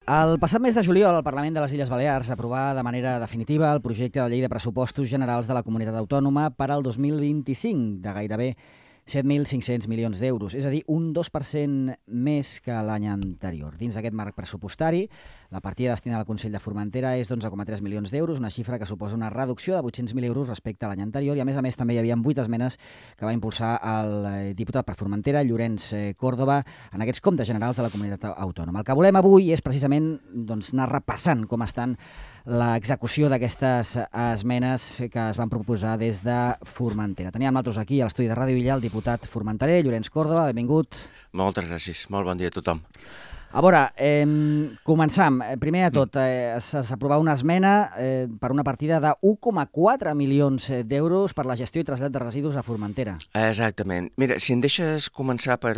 El passat mes de juliol, el Parlament de les Illes Balears aprovà de manera definitiva el projecte de llei de pressupostos generals de la comunitat autònoma per al 2025, de gairebé 7.500 milions d'euros, és a dir, un 2% més que l'any anterior. Dins d'aquest marc pressupostari, la partida destinada al Consell de Formentera és d'11,3 milions d'euros, una xifra que suposa una reducció de 800.000 euros respecte a l'any anterior, i a més també hi havia 8 esmenes que va impulsar el diputat per Formentera, Llorenç Córdoba, en aquests comptes generals de la comunitat autònoma. El que volem avui és precisament anar repassant com estan l'execució d'aquestes esmenes que es van proposar des de Formentera. Teníem nosaltres aquí a l'estudi de Ràdio Illa el diputat formenterer, Llorenç Córdoba, benvingut. Moltes gràcies, molt bon dia a tothom. A veure, començam. Primer de tot, s'aprovà una esmena per una partida de 1,4 milions d'euros per la gestió i trasllat de residus a Formentera. Exactament. Mira, si em deixes començar per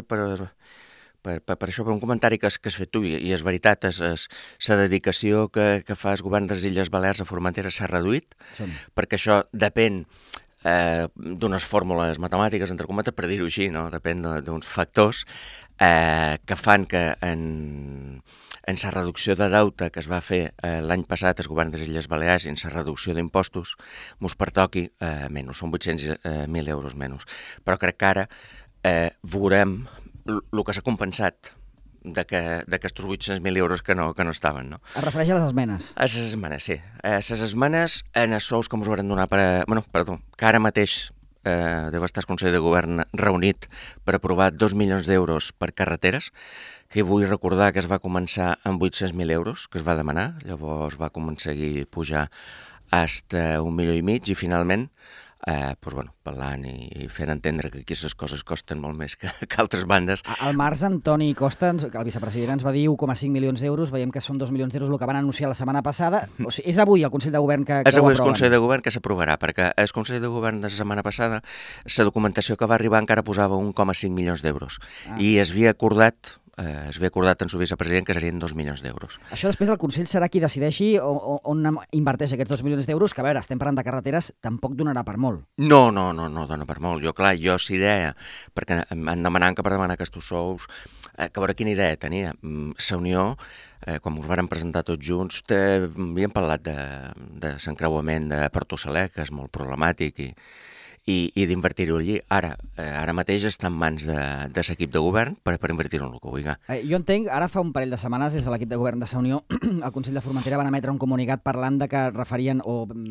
això, per un comentari que has fet tu, i és veritat, la dedicació que fa el govern de les Illes Balears a Formentera s'ha reduït, perquè això depèn d'unes fórmules matemàtiques, entre cometes, per dir-ho així, no? Depèn d'uns factors que fan que en la reducció de deute que es va fer l'any passat al govern de les Illes Balears i en la reducció d'impostos mos pertoqui menys, són 800.000 euros menys. Però crec que ara veurem el que s'ha compensat d'aquests 800.000 euros que no estaven. No? Es refereix a les esmenes? A les esmenes, sí. A les esmenes en els sous que ens hauran donar que ara mateix deu estar el Consell de Govern reunit per aprovar 2 milions d'euros per carreteres, que vull recordar que es va començar amb 800.000 euros, que es va demanar, llavors va aconseguir pujar fins a 1,5 milions i finalment parlant i fent entendre que aquí les coses costen molt més que altres bandes. Al març, Antoni Costa, el vicepresident, ens va dir 1,5 milions d'euros, veiem que són 2 milions d'euros el que van anunciar la setmana passada. O sigui, és avui el Consell de Govern que ho aproven? És avui el Consell de Govern que s'aprovarà, perquè el Consell de Govern de la setmana passada, la documentació que va arribar encara posava 1,5 milions d'euros. I es havia acordat en el vicepresident que serien 2 milions d'euros. Això després el Consell serà qui decideixi on inverteix aquests 2 milions d'euros, que a veure, estem parlant de carreteres, tampoc donarà per molt. No dona per molt. Jo sí idea, perquè em demanaven que per demanar aquests sous, que a veure quina idea tenia. La Unió, quan ens varen presentar tots junts, havíem parlat de l'encreuament de Porto Saler, que és molt problemàtic, i d'invertir-ho allí. Ara mateix està en mans de l'equip de govern per invertir-ho en el que vulgui. Jo entenc, ara fa un parell de setmanes, des de l'equip de govern de la Unió, el Consell de Formentera van emetre un comunicat parlant de que referien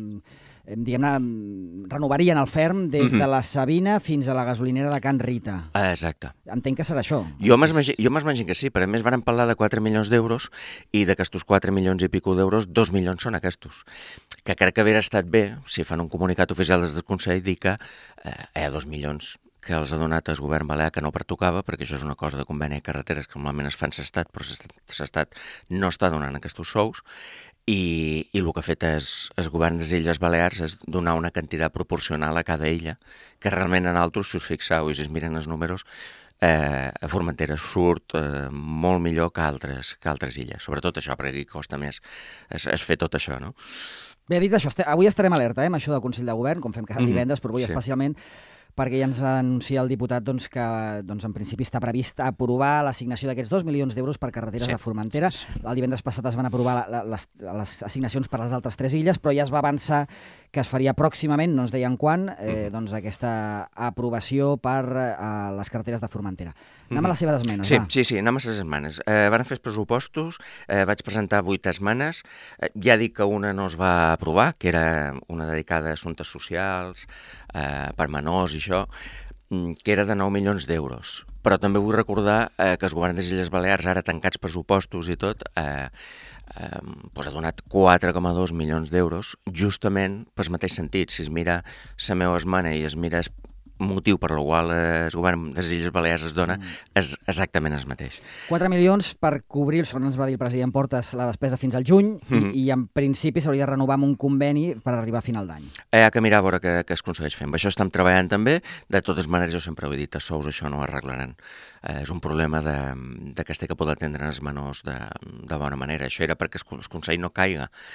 renovarien el ferm des de la Sabina fins a la gasolinera de Can Rita. Exacte. Entenc que serà això. Jo m'imagino que sí, però a més van parlar de 4 milions d'euros i d'aquestos 4 milions i pico d'euros, 2 milions són aquests. Que crec que hauria estat bé, si fan un comunicat oficial des del Consell, dir que hi ha 2 milions que els ha donat el govern balear, que no pertocava, perquè això és una cosa de conveni de carreteres que normalment es fan l'Estat, però l'Estat no està donant aquests sous, i el que ha fet el govern de les Illes Balears és donar una quantitat proporcional a cada illa, que realment en altres, si us fixeu i si es miren els números, a Formentera surt molt millor que altres illes. Sobretot això, perquè aquí costa més es fer tot això, no? Bé, dit això, avui estarem alerta amb això del Consell de Govern, com fem cada divendres, però avui especialment perquè ja ens anuncia el diputat que en principi està previst aprovar l'assignació d'aquests 2 milions d'euros per carreteres de Formentera. El divendres passat es van aprovar les assignacions per les altres 3 illes, però ja es va avançar que es faria pròximament, no ens deien quan, aquesta aprovació per les carreteres de Formentera. Anem a les seves esmenes, va. Sí, anem a les esmenes. Van fer els pressupostos, vaig presentar 8 esmenes, ja dic que una no es va aprovar, que era una dedicada a assumptes socials, per menors i això, que era de 9 milions d'euros. Però també vull recordar que el govern de les Illes Balears, ara tancats pressupostos i tot, ha donat 4,2 milions d'euros, justament pel mateix sentit. Si es mira la meva esmena i es mira el motiu per al qual el govern de les Illes Balears es dona és exactament el mateix. 4 milions per cobrir, segons ens va dir el president Portes, la despesa fins al juny, i en principi s'hauria de renovar amb un conveni per arribar a final d'any. Hi ha que mirar a veure què es aconsegueix fer. Amb això estem treballant també. De totes maneres, jo sempre ho he dit, els sous això no ho arreglaran. És un problema que es té que poder atendre els menors de bona manera. Això era perquè el Consell no caiga.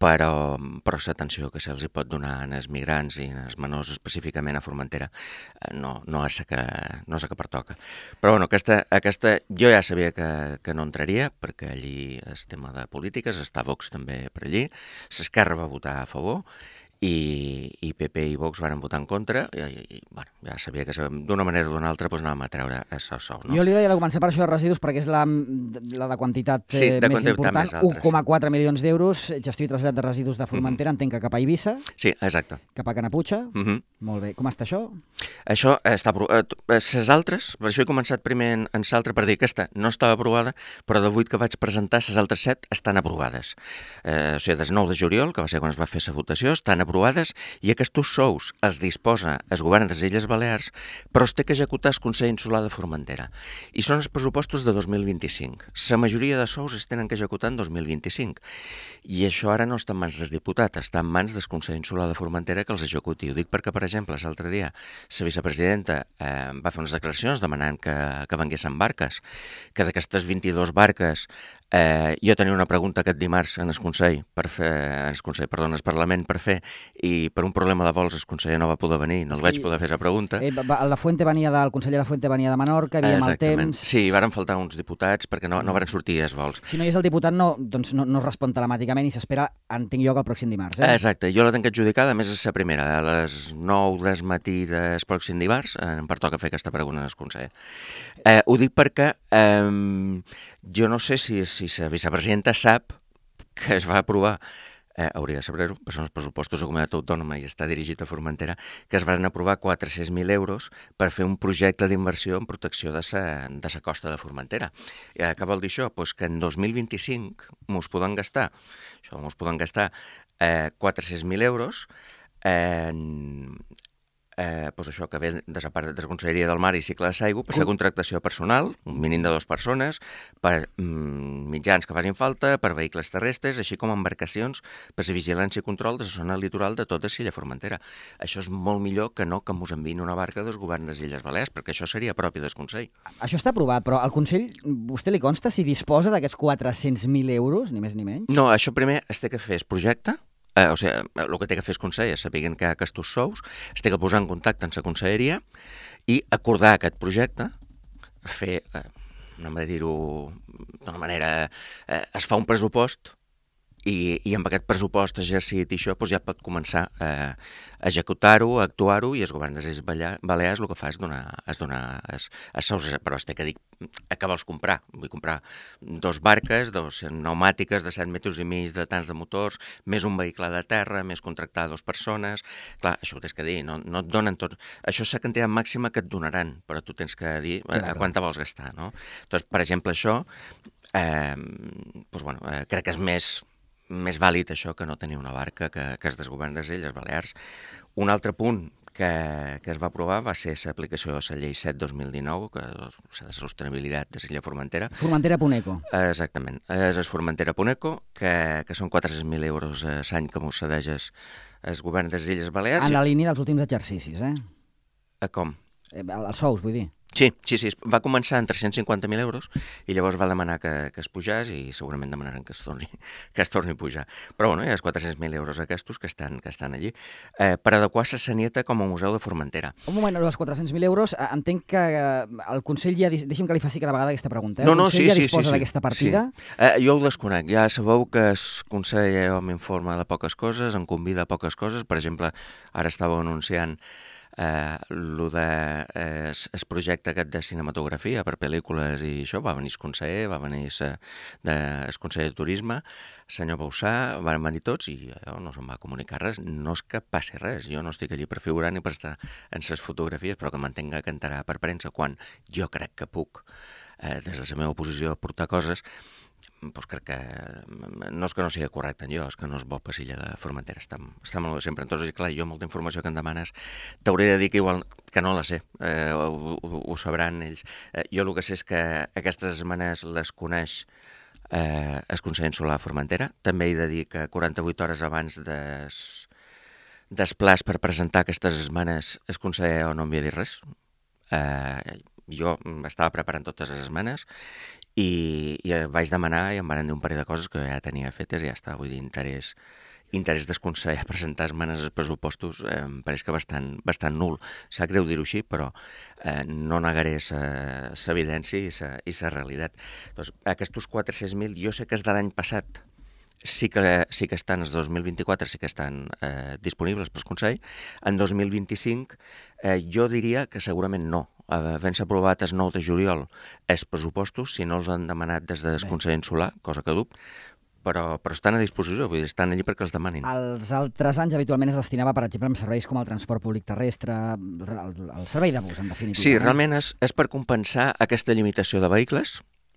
però l'atenció que se'ls pot donar als migrants i als menors específicament a Formentera no és que pertoca. Però bueno, aquesta jo ja sabia que no entraria, perquè allí és tema de polítiques, està Vox també per allí, l'Esquerra va votar a favor, i PP i Vox van votar en contra, i bueno, ja sabia que d'una manera o d'una altra anàvem a treure això sol, no? Jo li deia de començar per això de residus perquè és la de quantitat més important, 1,4 milions d'euros, gestió i trasllat de residus de Formentera, entenc que cap a Eivissa, sí, exacte, cap a Canaputxa. Molt bé. Com està això? Això està aprovat. Les altres, per això he començat primer en l'altra per dir que aquesta no estava aprovada, però de 8 que vaig presentar, les altres 7 estan aprovades. O sigui, des 9 de juliol, que va ser quan es va fer la votació, estan aprovades, i aquests sous els disposa el govern de les Illes Balears, però es té que executar el Consell Insular de Formentera. I són els pressupostos de 2025. La majoria de sous es tenen que executar en 2025. I això ara no està en mans dels diputats, està en mans del Consell Insular de Formentera que els executi. Ho dic perquè, per exemple, l'altre dia la vicepresidenta va fer unes declaracions demanant que venguessin barques, que d'aquestes 22 barques jo tenia una pregunta aquest dimarts en el Parlament per fer, i per un problema de vols el conseller no va poder venir, no el vaig poder fer la pregunta. El conseller La Fuente venia de Menorca, havia mal temps... Sí, varen faltar uns diputats perquè no varen sortir els vols. Si no hi és el diputat, no es respon telemàticament i s'espera, entenc jo, que el pròxim dimarts. Exacte, jo la tinc adjudicada, a més és la primera, a les 9 del matí del pròxim dimarts, em pertoca fer aquesta pregunta al conseller. Ho dic perquè jo no sé si la vicepresidenta sap que es va aprovar, hauria de saber-ho, però són els pressupostos de comunitat autònoma i està dirigit a Formentera, que es van aprovar 400.000 euros per fer un projecte d'inversió en protecció de la costa de Formentera. Què vol dir això? Pues que en 2025 mos poden gastar 400.000 euros pues això, que ve de la part de la Conselleria del Mar i Cicle de l'Aigua, per la contractació personal, un mínim de 2 persones, per mitjans que facin falta, per vehicles terrestres, així com embarcacions per la vigilància i control de la zona litoral de tota l'illa Formentera. Això és molt millor que no que mos enviïn una barca dels governs de les Illes Balears, perquè això seria propi del Consell. Això està aprovat, però al Consell, vostè li consta si disposa d'aquests 400.000 euros, ni més ni menys? No, això primer es té que fer el projecte. O sigui, el que té que fer el Consell és saber que hi ha aquests sous, es té que posar en contacte amb la Conselleria i acordar aquest projecte, fer, anem a dir-ho d'una manera, es fa un pressupost i amb aquest pressupost exercit i això ja pot començar a executar-ho, a actuar-ho, i el govern de les Illes Balears el que fa és donar sous, però es té que dir què vols comprar. Vull comprar 2 barques, 2 pneumàtiques de 7,5 metres de tants de motors, més un vehicle de terra, més contractar 2 persones. Clar, això ho tens que dir, no et donen tot. Això és la quantitat màxima que et donaran, però tu tens que dir a quant te vols gastar, no? Doncs, per exemple, això, crec que és més vàlid això que no tenir una barca que es desgovern de les Illes Balears. Un altre punt que es va aprovar va ser l'aplicació de la llei 7/2019, que és la sostenibilitat de l'illa Formentera. Formentera.eco. Exactament. És Formentera.eco, que són 400.000 euros l'any que mos cedeix el govern de les Illes Balears. En la línia dels últims exercicis, Com? Els sous, vull dir. Sí, va començar en 350.000 euros i llavors va demanar que es pujés i segurament demanaran que es torni a pujar. Però bueno, hi ha els 400.000 euros aquests que estan allí per adequar la Sanieta com a museu de Formentera. Un moment, els 400.000 euros, entenc que el Consell ja... Deixi'm que li faci cada vegada aquesta pregunta. El Consell ja disposa d'aquesta partida? Sí. Jo ho desconec. Ja sabeu que el Consell m'informa de poques coses, em convida a poques coses. Per exemple, ara estàveu anunciant el projecte aquest de cinematografia per pel·lícules i això, va venir el conseller, va venir el conseller de Turisme, el senyor Bausà, van venir tots i no se'm va comunicar res. No és que passi res, jo no estic allí per figurar ni per estar en les fotografies, però que m'entenga que entrarà per premsa quan jo crec que puc, des de la meva posició, portar coses. Doncs crec que no és que no sigui correcte en jo, és que no és bo per l'illa de Formentera, està molt de sempre. Entonces, clar, jo molta informació que em demanes t'hauré de dir que igual que no la sé, ho sabran ells. Jo el que sé és que aquestes setmanes les coneix el Consell Insular de Formentera. També he de dir que 48 hores abans des plaç per presentar aquestes esmenes el conseller no m'havia dit res. Jo estava preparant totes les esmenes i vaig demanar i em van dir un parell de coses que ja tenia fetes i ja està, vull dir, interès interès del Consell a presentar esmenes als pressupostos em pareix que bastant nul. Sap greu dir-ho així, però no negaré l'evidència i la realitat. Doncs, aquests 400.000, jo sé que és de l'any passat, sí que estan, els 2024 sí que estan disponibles pel Consell. En 2025 jo diria que segurament no. Havent-se aprovat el 9 de juliol els pressupostos, si no els han demanat des del Consell Insular, cosa que dubto, però estan a disposició, vull dir, estan allí perquè els demanin. Els altres anys habitualment es destinava, per exemple, amb serveis com el transport públic terrestre, el servei de bus, en definitiva. Sí, realment és per compensar aquesta limitació de vehicles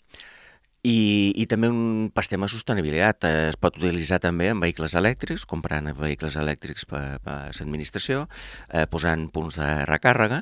i també per tema de sostenibilitat. Es pot utilitzar també en vehicles elèctrics, comprant vehicles elèctrics per l'administració, posant punts de recàrrega,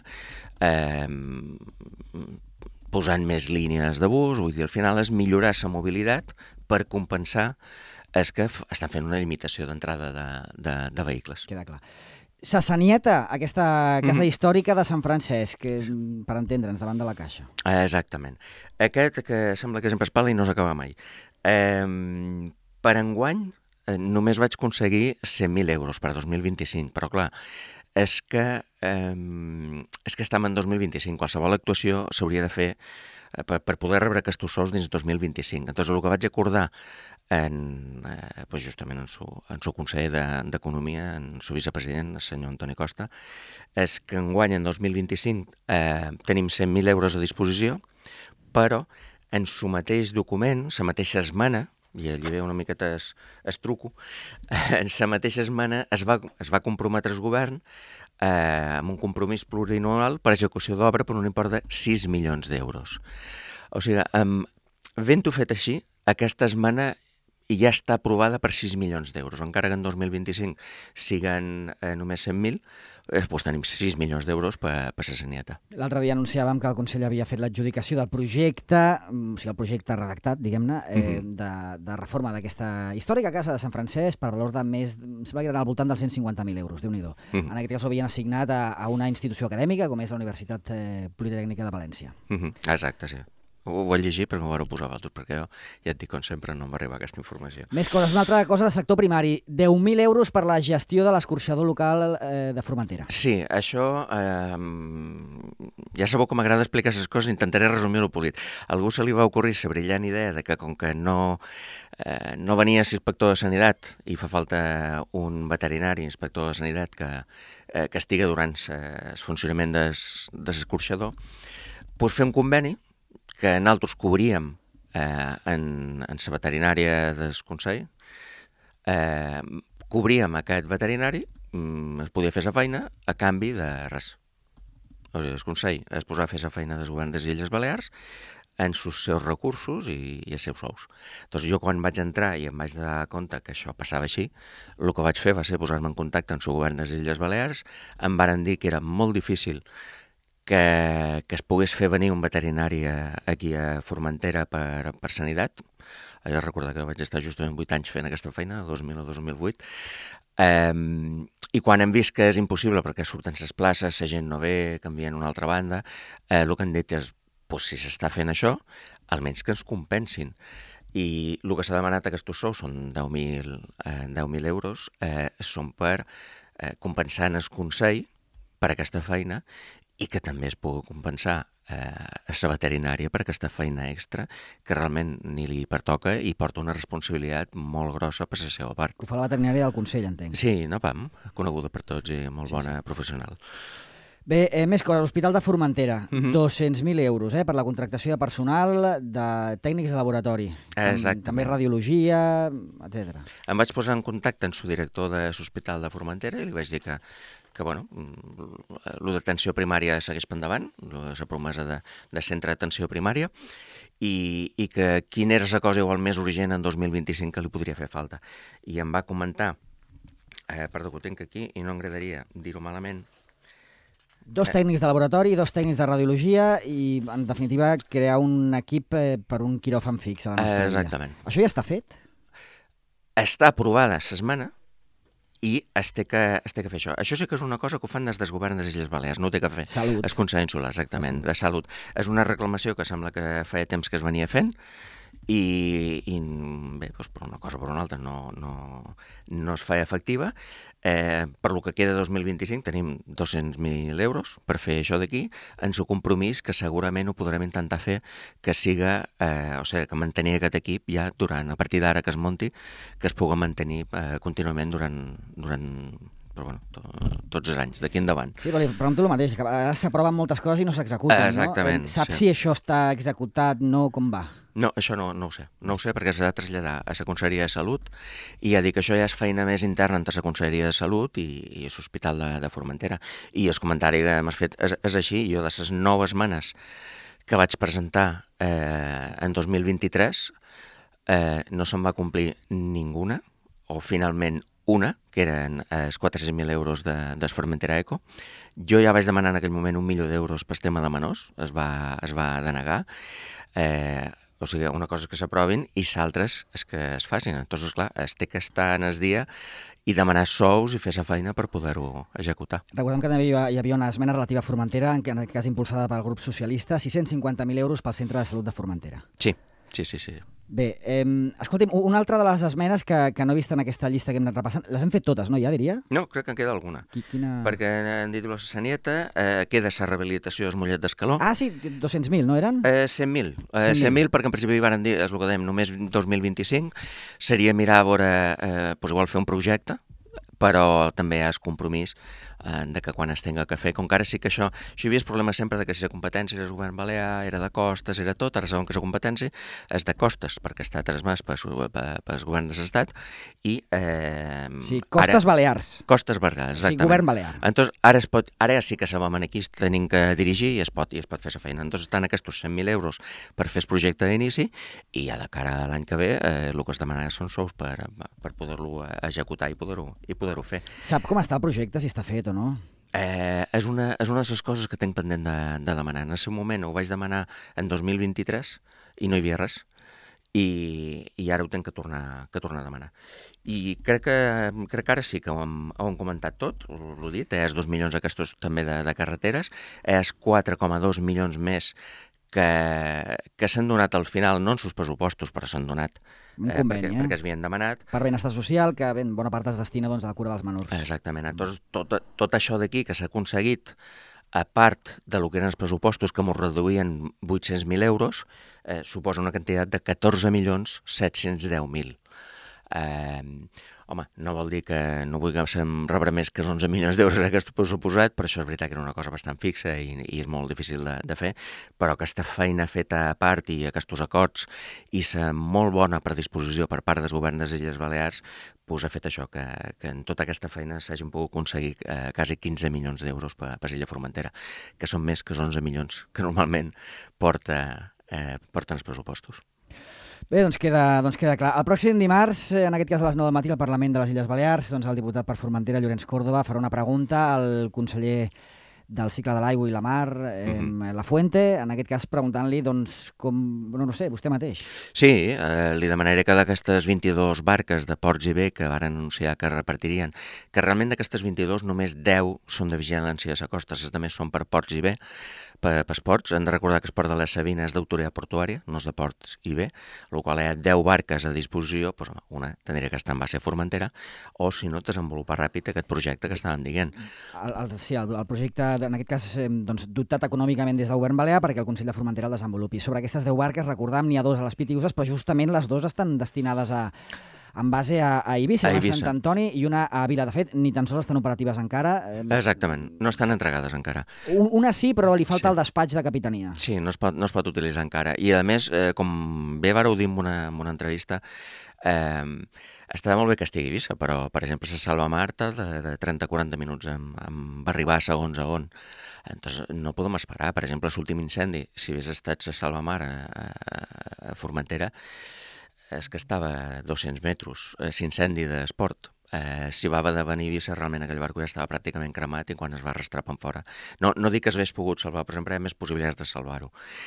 posant més línies de bus, vull dir, al final és millorar la mobilitat per compensar els que estan fent una limitació d'entrada de vehicles. Queda clar. Sassanieta, aquesta casa històrica de Sant Francesc, per entendre'ns, davant de la Caixa. Exactament. Aquest que sembla que sempre es parla i no s'acaba mai. Per enguany només vaig aconseguir 100.000 euros per 2025, però clar, és que estem en 2025. Qualsevol actuació s'hauria de fer per poder rebre aquests sous dins 2025. Entonces, el que vaig acordar justament en su conseller d'Economia, en su vicepresident, el senyor Antoni Costa, és que enguany, en 2025, tenim 100.000 euros a disposició, però en su mateix document, la mateixa esmena, i allí ve una miqueta es truco, en la mateixa esmena es va comprometre el govern amb un compromís plurianual per execució d'obra per un import de 6 milions d'euros. O sigui, havent-ho fet així, aquesta esmena ja està aprovada per 6 milions d'euros. Encara que en 2025 siguen només 100.000, doncs tenim 6 milions d'euros per Sassanieta. L'altre dia anunciàvem que el Consell havia fet l'adjudicació del projecte, o sigui, el projecte redactat, diguem-ne, de reforma d'aquesta històrica casa de Sant Francesc per valor de més, em sembla que era al voltant dels 150.000 euros, Déu-n'hi-do. En aquest cas ho havien assignat a una institució acadèmica, com és la Universitat Politècnica de València. Exacte, sí. Ho vaig llegir perquè m'ho vareu posar vosaltres, perquè jo, ja et dic, com sempre, no m'arriba aquesta informació. Més coses. Una altra cosa de sector primari. 10.000 euros per la gestió de l'escorxador local de Formentera. Sí, això... ja sabeu que m'agrada explicar aquestes coses, intentaré resumir-ho polit. A algú se li va ocorrir la brillant idea de que com que no venia l'inspector de Sanitat i fa falta un veterinari inspector de Sanitat que estigui durant el funcionament de l'escorxador, doncs fer un conveni que nosaltres cobríem en la veterinària del Consell, cobríem aquest veterinari, es podia fer la feina a canvi de res. O sigui, el Consell es posava a fer la feina del govern de les Illes Balears en els seus recursos i els seus sous. Doncs jo quan vaig entrar i em vaig dar compte que això passava així, el que vaig fer va ser posar-me en contacte amb el govern de les Illes Balears, em varen dir que era molt difícil que es pogués fer venir un veterinari aquí a Formentera per Sanitat. He de recordar que vaig estar justament 8 anys fent aquesta feina, 2000 o 2008, i quan hem vist que és impossible perquè surten les places, la gent no ve, canvien una altra banda, el que han dit és, si s'està fent això, almenys que ens compensin. I el que s'ha demanat aquests sous són 10.000 euros, són per compensar en el Consell per aquesta feina i que també es pugui compensar a la veterinària per aquesta feina extra que realment ni li pertoca i porta una responsabilitat molt grossa per la seva part. Ho fa la veterinària del Consell, entenc. Sí, no pam, coneguda per tots i molt bona professional. Bé, més coses. L'Hospital de Formentera, 200.000 euros per la contractació de personal, de tècnics de laboratori. Exactament. També radiologia, etc. Em vaig posar en contacte amb el director de l'Hospital de Formentera i li vaig dir que bueno, el d'atenció primària segueix per endavant, la promesa de centre d'atenció primària, i que quina era la cosa igual més urgent en 2025 que li podria fer falta. I em va comentar, perdó que ho tinc aquí i no m'agradaria dir-ho malament, 2 tècnics de laboratori, 2 tècnics de radiologia i, en definitiva, crear un equip per un quiròfan fix a la nostra vida. Exactament. Això ja està fet? Està aprovada l'esmena i es té que fer això. Això sí que és una cosa que ho fan des del govern de les Illes Balears, no ho té que fer. Salut. El Consell Insular, exactament, de Salut. És una reclamació que sembla que feia temps que es venia fent i bé, doncs per una cosa o per una altra no es fa efectiva. Per lo que queda 2025 tenim 200.000 euros per fer això d'aquí, en su compromís que segurament ho podrem intentar fer que siga, o sigui, que mantenir aquest equip ja a partir d'ara que es munti, que es pugui mantenir contínuament durant però bueno, tots els anys, d'aquí endavant. Sí, però li pregunto el mateix, que a vegades s'aproven moltes coses i no s'executen, Exactament, no? Saps sí. si això està executat, no, com va? No, això no ho sé. No ho sé perquè s'ha de traslladar a la Conselleria de Salut i ja dic que això ja és feina més interna entre la Conselleria de Salut i l'Hospital de Formentera. I el comentari que m'has fet és així. Jo de les 9 esmenes que vaig presentar en 2023 no se'n va complir ninguna, o finalment una, que eren els 400.000 euros de Formentera Eco. Jo ja vaig demanar en aquell moment 1 milió d'euros per tema de menors, es va denegar, o sigui, una cosa que s'aprovin i l'altres és que es facin. Entonces, clar, es té que estar en el dia i demanar sous i fer la feina per poder-ho executar. Recordem que també hi havia una esmena relativa a Formentera, en aquest cas impulsada pel grup socialista, 650.000 euros pel Centre de Salut de Formentera. Sí. Bé, escolti'm, una altra de les esmenes que no he vist en aquesta llista que hem anat repassant, les hem fet totes, no, ja diria? No, crec que en queda alguna. Quina... Perquè han dit la Sanieta, queda la rehabilitació del Mollet d'Escaló. Ah, sí, 200.000, no eren? 100.000. 100.000 perquè en principi van dir, és el que dèiem, només 2025. Seria mirar a veure, igual fer un projecte, però també hi ha el compromís de que quan es tenga que fer, com que ara sí que això hi havia el problema sempre de que si la competència era el govern balear, era de costes, era tot, ara sabem que la competència és de costes, perquè està transmès pel govern de l'Estat i... sí, costes balears. Costes balears, exactament. Sí, govern balear. Entonces, ara sí que sabem aquí tenim que dirigir i es pot fer la feina. Entonces, estan aquests 100.000 euros per fer el projecte d'inici i ja de cara a l'any que ve el que es demanarà són sous per poder-lo executar i poder-ho fer. Sap com està el projecte, si està fet o no? És una de les coses que tinc pendent de demanar. En el seu moment ho vaig demanar en 2023 i no hi havia res. I ara ho tinc que tornar a demanar. I crec que ara sí que ho hem comentat tot, l'ho dit, és 2 milions aquests també de carreteres, és 4,2 milions més que s'han donat al final, no en sus pressupostos, però s'han donat perquè es havien demanat. Per benestar social, que bona part es destina a la cura dels menors. Exactament. Llavors, tot això d'aquí que s'ha aconseguit, a part de lo que eren els pressupostos que ens reduïen 800.000 euros, suposa una quantitat de 14.710.000. Home, no vol dir que no vulguem rebre més que 11 milions d'euros aquest pressuposat, però això és veritat que era una cosa bastant fixa i és molt difícil de fer, però aquesta feina feta a part i aquests acords i la molt bona predisposició per part del govern de les Illes Balears ha fet això, que en tota aquesta feina s'hagin pogut aconseguir quasi 15 milions d'euros per l'illa Formentera, que són més que els 11 milions que normalment porten els pressupostos. Bé, doncs queda clar. El pròxim dimarts, en aquest cas a les 9 del matí, al Parlament de les Illes Balears, el diputat per Formentera, Llorenç Córdoba, farà una pregunta al conseller del cicle de l'aigua i la mar, Lafuente, en aquest cas preguntant-li, no sé, vostè mateix. Sí, li demanaré que d'aquestes 22 barques de ports i bé que van anunciar que repartirien, que realment d'aquestes 22 només 10 són de vigilància de la costa, les altres són per ports i bé, per ports. Hem de recordar que el port de la Sabina és d'autoritat portuària, no és de ports i bé, el qual hi ha 10 barques a disposició, doncs una tindria que estar en base a Formentera, o si no, desenvolupar ràpid aquest projecte que estàvem dient. Sí, el projecte, en aquest cas, dotat econòmicament des del govern balear perquè el Consell de Formentera el desenvolupi. Sobre aquestes 10 barques, recordam, n'hi ha 2 a les Pitiuses, però justament les 2 estan destinades en base a Eivissa, a Sant Antoni i una a Vila. De fet, ni tan sols estan operatives encara. Exactament, no estan entregades encara. Una sí, però li falta el despatx de capitania. Sí, no es pot utilitzar encara. I a més, com bé vareu dir en una entrevista, està molt bé que estigui a Eivissa, però, per exemple, la Salva Marta de 30-40 minuts va arribar a segons a on. Entonces, no podem esperar. Per exemple, l'últim incendi, si hagués estat la Salva Mar a Formentera, és que estava a 200 metres, l'incendi d'esport. Si va haver de venir a Eivissa, realment aquell barco ja estava pràcticament cremat i quan es va arrastrar per fora. No dic que s'hagués pogut salvar, però sempre hi ha més possibilitats de salvar-ho.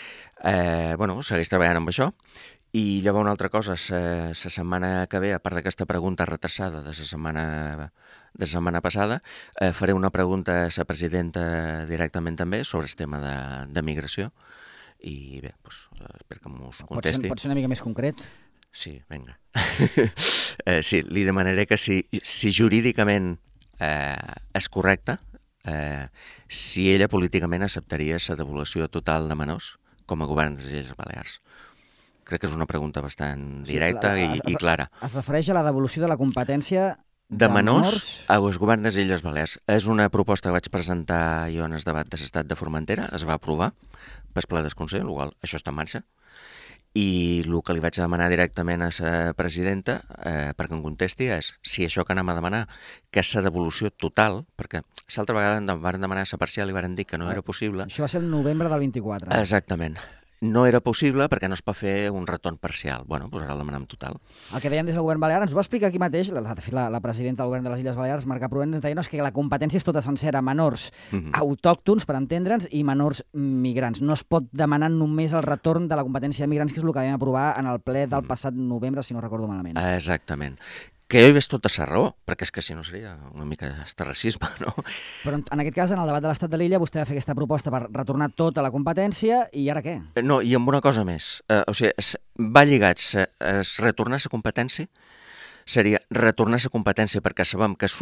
Segueix treballant amb això. I llavors una altra cosa, la setmana que ve, a part d'aquesta pregunta retrasada de la setmana passada, faré una pregunta a la presidenta directament també sobre el tema de migració i bé, doncs, espero que m'ho contesti. Pot ser una mica més concret? Sí, vinga. Sí, li demanaré que si jurídicament és correcte, si ella políticament acceptaria la devolució total de menors com a govern de les Illes Balears. Crec que és una pregunta bastant directa i clara. Es refereix a la devolució de la competència de menors als governs de les Illes Balears. És una proposta que vaig presentar jo en el debat de l'Estat de Formentera, es va aprovar pel ple del Consell, això està en marxa, i el que li vaig demanar directament a la presidenta perquè em contesti és si això que anem a demanar, que és la devolució total, perquè l'altra vegada em van demanar la parcial i van dir que no era possible. Això va ser el novembre del 24. Exactament. No era possible perquè no es pot fer un retorn parcial. Bueno, doncs ara el demanem total. El que deien des del govern balear, ens ho va explicar aquí mateix, la presidenta del govern de les Illes Balears, Marga Provent, ens deia que la competència és tota sencera, menors autòctons, per entendre'ns, i menors migrants. No es pot demanar només el retorn de la competència de migrants, que és el que vam aprovar en el ple del passat novembre, si no recordo malament. Exactament. Que jo hi veig tota la raó, perquè és que si no seria una mica d'estarracisme, no? Però en aquest cas, en el debat de l'Estat de l'Illa, vostè va fer aquesta proposta per retornar tota la competència, i ara què? No, i amb una cosa més. O sigui, va lligat retornar la competència, seria retornar la competència perquè sabem que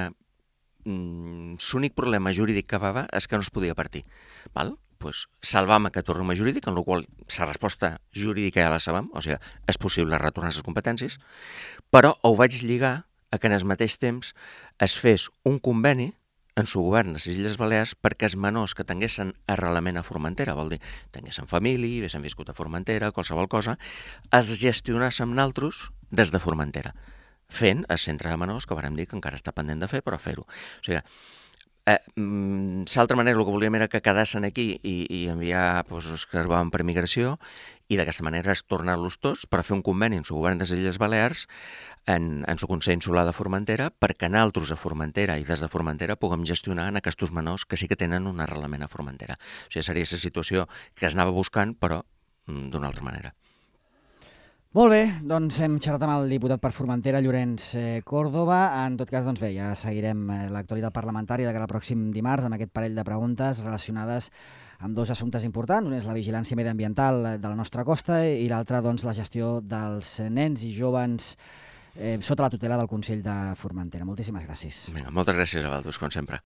l'únic problema jurídic que va és que no es podia partir. Val? Pues salvam aquest problema jurídic, en el qual la resposta jurídica ja la sabem, o sigui, és possible retornar les competències, però ho vaig lligar a que en el mateix temps es fes un conveni en el govern de les Illes Balears perquè els menors que tinguessin arrelament a Formentera, vol dir, tinguessin família, haguessin viscut a Formentera, qualsevol cosa, es gestionassem naltros des de Formentera, fent el centre de menors, que vàrem dir que encara està pendent de fer, però fer-ho. O sigui, l'altra manera, el que volíem era que quedassin aquí i enviar els que arribaven per migració, i d'aquesta manera és tornar-los tots per fer un conveni en el govern de les Illes Balears, en el Consell Insular de Formentera, perquè nosaltres a Formentera i des de Formentera puguem gestionar en aquests menors que sí que tenen un arrelament a Formentera. O sigui, seria la situació que es anava buscant, però d'una altra manera. Molt bé, doncs hem xerrat amb el diputat per Formentera, Llorenç Córdoba. En tot cas, doncs bé, ja seguirem l'actualitat parlamentària de cara al pròxim dimarts amb aquest parell de preguntes relacionades amb dos assumptes importants. Un és la vigilància mediambiental de la nostra costa i l'altre, doncs, la gestió dels nens i joves sota la tutela del Consell de Formentera. Moltíssimes gràcies. Vinga, moltes gràcies a vosaltres, com sempre.